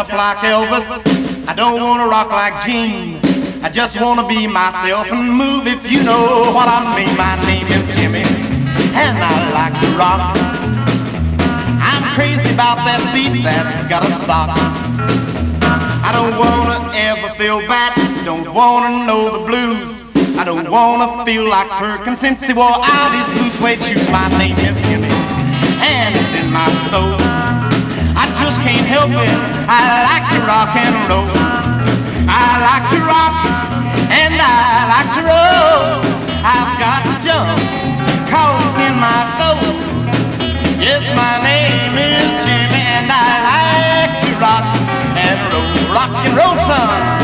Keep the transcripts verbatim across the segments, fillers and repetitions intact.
jump like Elvis. I don't wanna rock like Gene. I just wanna be myself and move if you know what I mean. My name is Jimmy, and I like to rock. I'm crazy about that beat that's got a sock. I don't wanna ever feel bad, don't wanna know the blues. I don't wanna feel like Perkins since he wore out his blue suede shoes. My name is Jimmy, and it's in my soul. I just can't help it, I like to rock and roll. I like to rock, and I like to roll. I've got to jump, cause it's in my soul. Yes, my name is Jimmy, and I like to rock and roll. Rock and roll, son.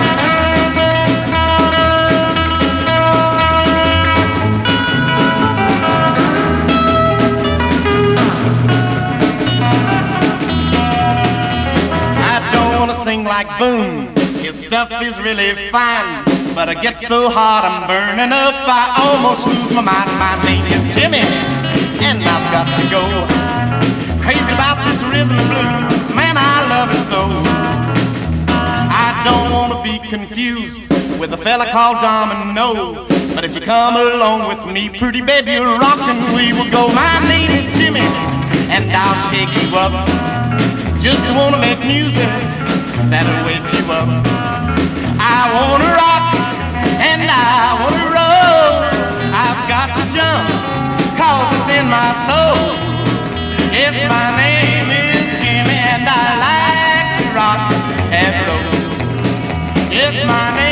Sing like Boone, his stuff is really fine, but I get so hot I'm burning up, I almost lose my mind. My name is Jimmy, and I've got to go. Crazy about this rhythm and blues, man, I love it so. I don't want to be confused with a fella called Domino, but if you come along with me, pretty baby, you're rockin', we will go. My name is Jimmy, and I'll shake you up. Just want to make music that'll wake you up. I wanna rock and I wanna roll. I've got to jump, cause it's in my soul. Yes, my name is Jimmy, and I like to rock and roll. Yes, my name